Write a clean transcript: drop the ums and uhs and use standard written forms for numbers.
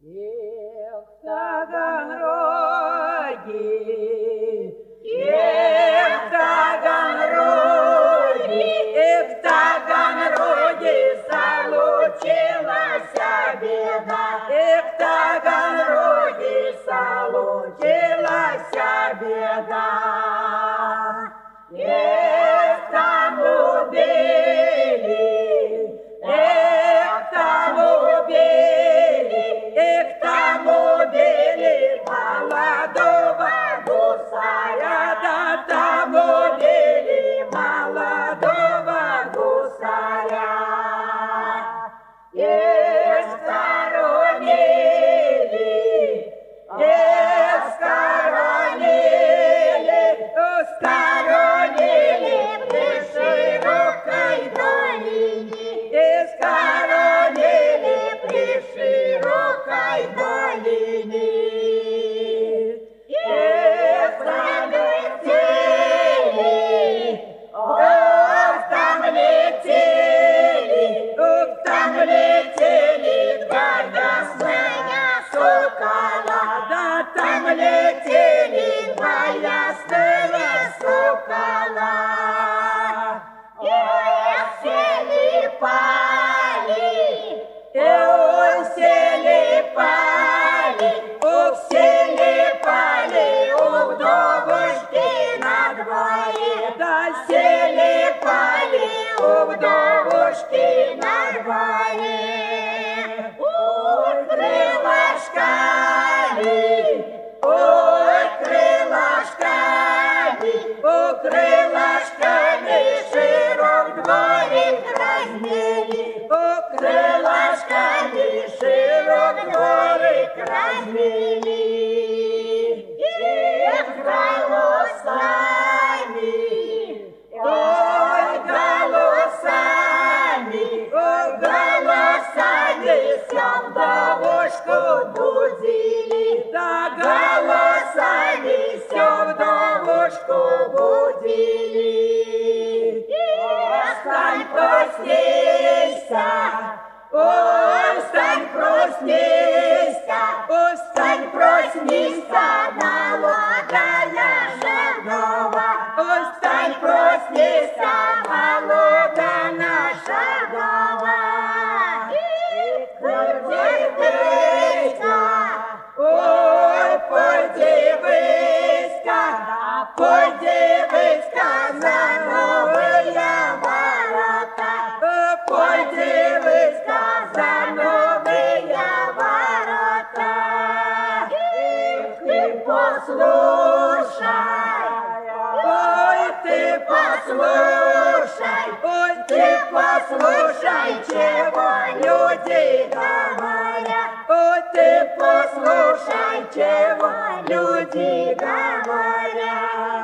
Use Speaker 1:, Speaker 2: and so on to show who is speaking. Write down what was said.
Speaker 1: Эх, Таганроги, эх, Таганроги, эх, Таганроги, случилась беда. Эх, Таганроги, случилась беда. Эх, там убили, эх, там убили, эх, там убили молодого гусаря, да там убили молодого гусаря. Эх, скоронили, эх, скоронили, скоронили при широкой долине, эх, скоронили при широкой долине. Эх, там летели, ох, там летели, ох, там летели два ясная сокола, да там летели два ясные сокола. Эх, сели пали, ой, сели пали, ох, сели пали, ох, вдовушки на дворе, да сели пали, ох, вдовушки на дворе. Ой, крылышками, ой, крылышками, ой, крылышками широк дворик разнели, ой, крылышками широк дворик разнели. Эх, голосами, ой, голосами, ой, голосами всем вдовушку будили, да голосами всем вдовушку будили. Эх, встань, проснися, ой, встань, проснися, ой, встань, проснися, молодая жадова, ой, встань, проснися, молодая наша вдова. Ой, подивися, подивися на новые ворота, подивися за новые ворота. Ты послушай, ой, ты послушай, ой, ты послушай, чего люди говорят, ой, ты послушай, чего люди говорят.